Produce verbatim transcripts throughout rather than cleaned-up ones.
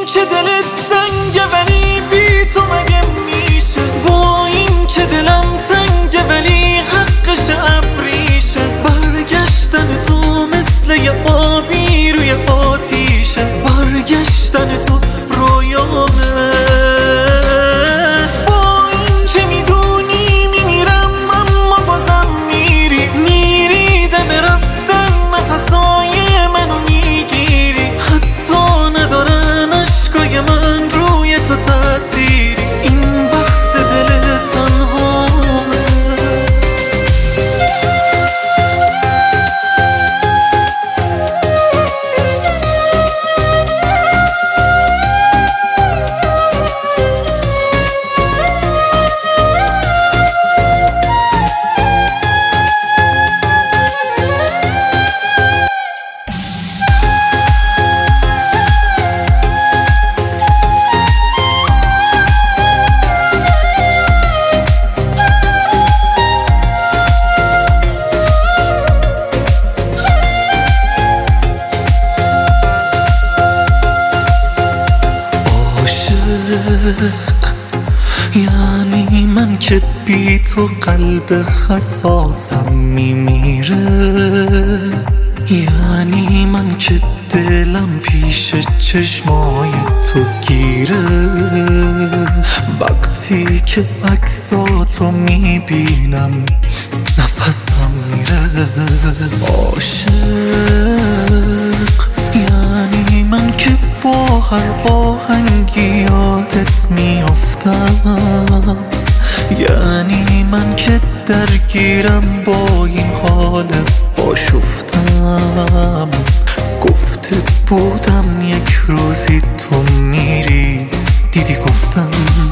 که دلت سنگه ولی بی تو مگه میشه، با این که دلم تنگه ولی حقش ابریشه. برگشتن تو مثل یه آبی روی آتیشه، برگشتن تو رویامه. با این که میدونی میمیرم اما بازم میری، میری دم رفتن نفسای منو میگیری. حتی ندارن عشقای من روی تو تأثیری، این بخت دل تنهامه. یعنی من که بی تو قلب حساسم میمیره، یعنی من که دلم پیش چشمای تو گیره. وقتی که عکساتو میبینم نفسم میره. عاشق یعنی من که با هر آهنگی یادت میافتم، یعنی من که درگیرم با این حال آشفتم. گفته بودم یک روزی تو میری، دیدی گفتم.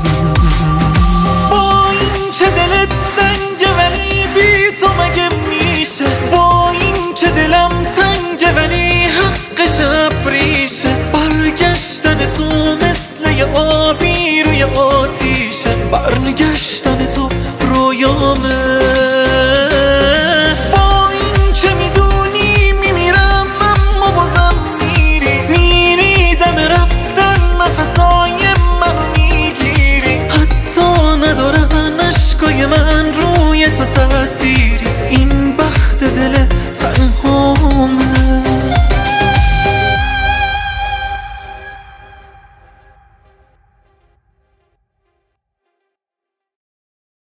با این که دلت سنگه ولی بی تو مگه میشه، با این که دلم تنگه ولی حقش ابریشه. برگشتن تو مثل یه آبی روی آب